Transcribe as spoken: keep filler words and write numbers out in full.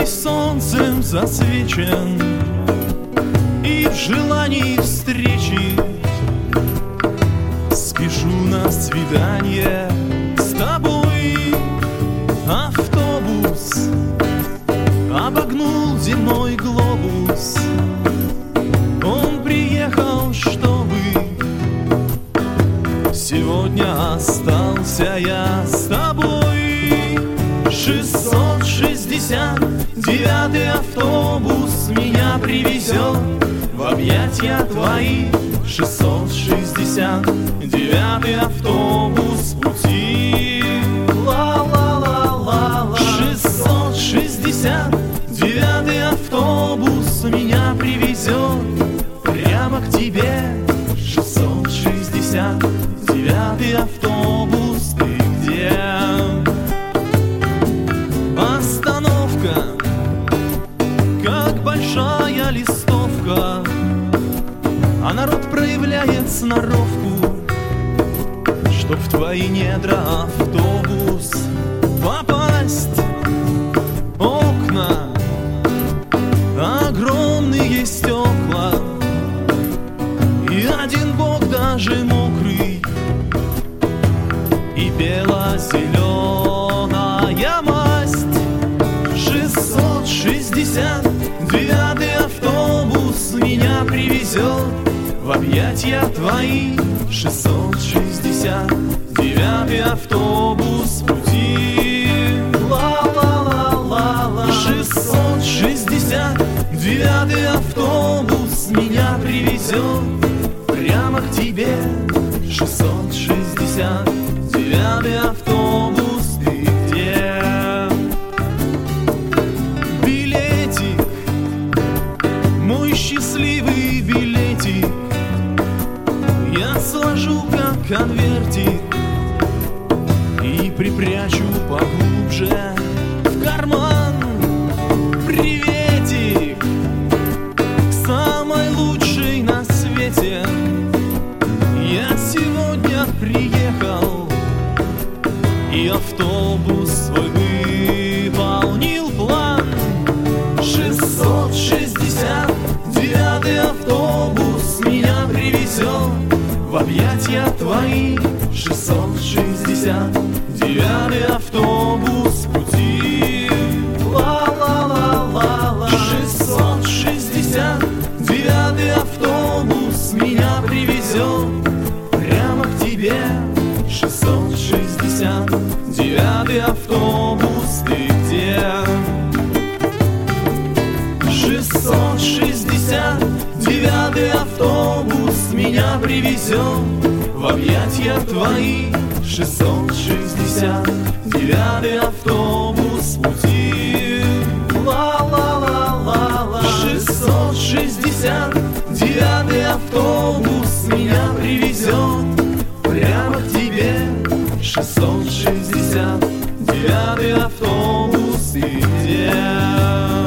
весь солнцем засвечен, и в желании встречи спешу на свидание с тобой. Автобус обогнул земной глобус. Он приехал, чтобы сегодня остался я с тобой. Шестьсот шестьдесят девятый автобус меня привезет в объятия твои. Шестьсот шестьдесят девятый автобус пути. Ла-ла-ла-ла-ла. Шестьсот шестьдесят девятый автобус меня привезет прямо к тебе. Шестьсот шестьдесят девятый автобус, ты где? Остановка, как большая листовка, а народ проявляет сноровку, чтоб в твои недра автобус попасть. Окна, огромные стекла, и один бок даже мокрый, и бело-зеленая масть. Шестьсот шестьдесят девятый автобус меня привезет в объятия твои. Шестьсот шестьдесят девятый автобус пути. Ла-ла-ла-ла-ла. Шестьсот шестьдесят девятый автобус меня привезет прямо к тебе. Шестьсот шестьдесят девятый автобус, ты где? Билетик, мой счастливый билетик, я сложу как конвертик и припрячу поглубже в карман. Приветик к самой лучшей на свете. Я сегодня приехал, и автобус свой выполнил план. Шестьсот шестьдесят девятый автобус меня привезет в объятия твои. Шестьсот шестьдесят девятый автобус пути. Ла-ла-ла-ла-ла. Шестьсот шестьдесят девятый автобус меня привезет прямо к тебе. Шестьсот шестьдесят девятый автобус, ты где? Шестьсот шестьдесят девятый автобус меня привезет в объятия твои. Шестьсот шестьдесят девятый автобус пути. Ла-ла-ла-ла-ла. Шестьсот шестьдесят девятый автобус меня привезет прямо к тебе. Шестьсот шестьдесят девятый автобус, ты где?